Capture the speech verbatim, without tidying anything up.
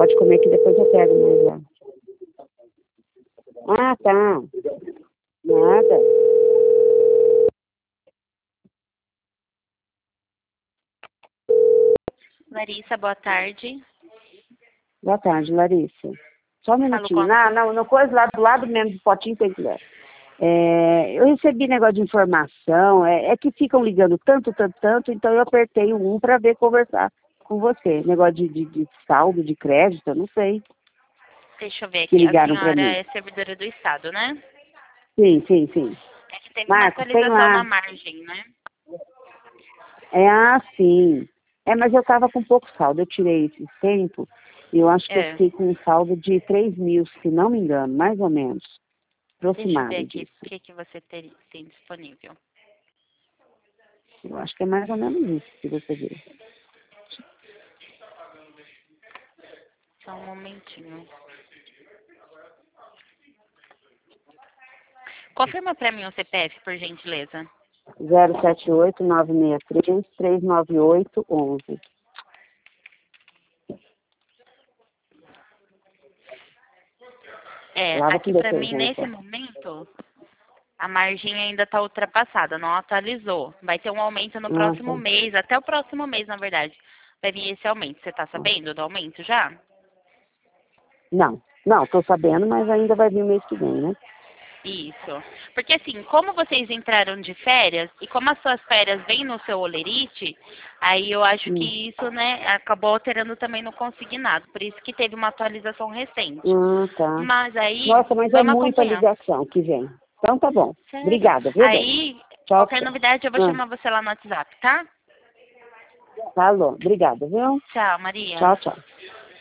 pode comer que depois eu pego mais lá. Ah, tá. Nada. Larissa, boa tarde. Boa tarde, Larissa. Só um minutinho. Não, não, não coisa lá do lado mesmo do potinho tem que ler. É, eu recebi negócio de informação, é, é que ficam ligando tanto, tanto, tanto, então eu apertei o um para ver conversar com você. Negócio de, de, de saldo, de crédito, eu não sei. Deixa eu ver Que aqui. A ligaram para senhora mim. é servidora do Estado, né? Sim, sim, sim. É que teve Marcos, uma tem atualização lá. na margem, né? É, ah, sim. É, mas eu estava com pouco saldo, eu tirei esse tempo, e eu acho que eu É. fiquei com um saldo de três mil, se não me engano, mais ou menos. Deixa eu ver Aproximado aqui disso. o que, que você ter, tem disponível. Eu acho que é mais ou menos isso que você viu. Só um momentinho. Confirma pra mim o C P F, por gentileza. zero sete oito nove seis três três nove oito um um. É, Lava com aqui pra mim, nesse detergência. momento, a margem ainda tá ultrapassada, não atualizou. Vai ter um aumento no Ah, próximo tá. mês, até o próximo mês, na verdade. Vai vir esse aumento. Você tá sabendo do aumento já? Não, não, tô sabendo, mas ainda vai vir o mês que vem, né? Isso. Porque assim, como vocês entraram de férias e como as suas férias vêm no seu olerite, aí eu acho Hum. que isso, né, acabou alterando também no consignado. Por isso que teve uma atualização recente. Ah, tá. Mas aí, Nossa, mas é vamos muita acompanhar. ligação que vem. Então tá bom. Sério? Obrigada, viu, bem? Aí, Tchau, qualquer tchau. novidade, eu vou Ah, chamar você lá no WhatsApp, tá? falou. Obrigada, viu? Tchau, Maria. Tchau, tchau.